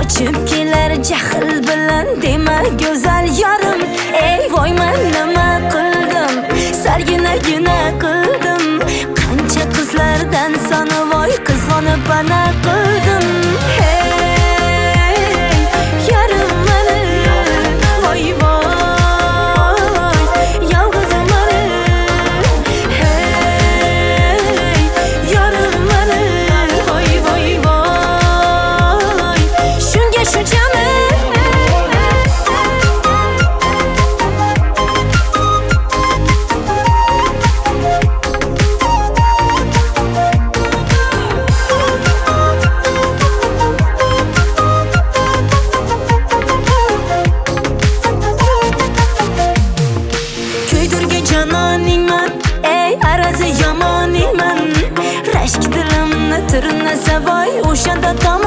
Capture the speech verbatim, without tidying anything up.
qochib kelar jahl bilan dema go'zal yarim. Ey voy men nima qildim, sarginagina qildim. Qancha qizlardan soni voy qizg'onib bana qildim. Hey yarim meni, voy voy yolg'izim meni. Hey yarim meni, voy voy voy shunga shunchami. Canoningman, ey arazi yomoningman. Rashk dilimni tirnasa voy o'shanda tom